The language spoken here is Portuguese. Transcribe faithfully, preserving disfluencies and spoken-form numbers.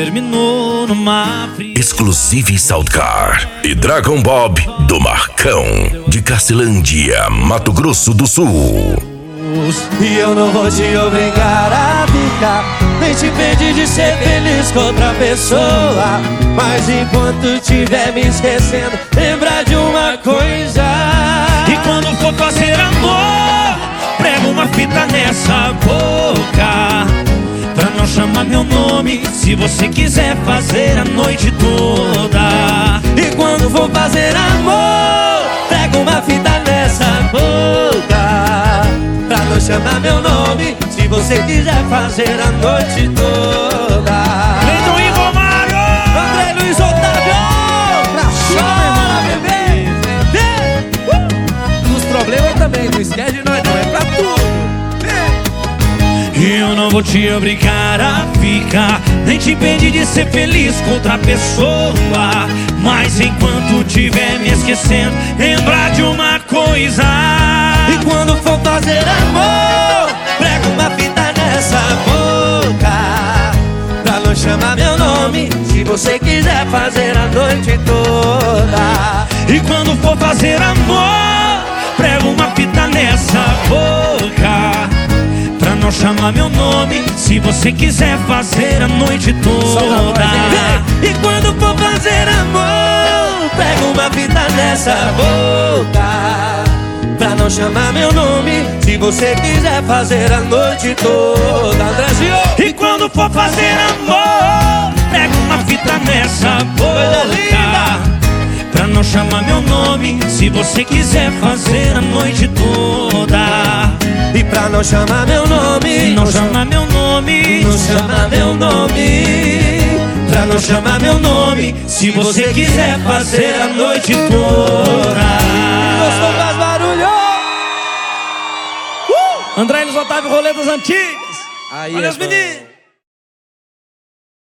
terminou numa fria. Exclusive Soundcar e Dragon Bob do Marcão, de Castelândia, Mato Grosso do Sul. E eu não vou te obrigar a ficar, nem te impedir de ser feliz com outra pessoa. Mas enquanto tiver me esquecendo, lembrar de uma coisa. E quando for fazer amor, prega uma fita nessa boca, pra não chamar meu nome se você quiser fazer a noite toda. E quando for fazer amor, prega uma fita nessa boca, pra não chamar meu nome se você quiser fazer a noite toda. Cleiton e Romário, André Luiz Otávio, pra chora, bebê. Nos problemas também, não esquece de nós não, é pra tudo. eu não vou te obrigar a ficar, nem te impedir de ser feliz com outra pessoa. Mas enquanto tiver me esquecendo, lembrar de uma coisa. E quando for fazer amor, prega uma fita nessa boca, pra não chamar meu nome se você quiser fazer a noite toda. E quando for fazer amor, prega uma fita nessa boca, pra não chamar meu nome se você quiser fazer a noite toda. E quando for fazer amor, pega uma fita nessa boca, pra não chamar meu nome se você quiser fazer a noite toda. Andrezinho! E quando for fazer amor, pega uma fita nessa boca, pra não chamar meu nome se você quiser fazer a noite toda. E pra não chamar meu nome, não chamar meu nome, não chamar meu nome, pra não chamar meu nome se você quiser fazer a noite toda. Gostou, faz barulho! Uh! André Luiz Otávio, Rolê das Antigas. Aí Olha é os bom. meninos.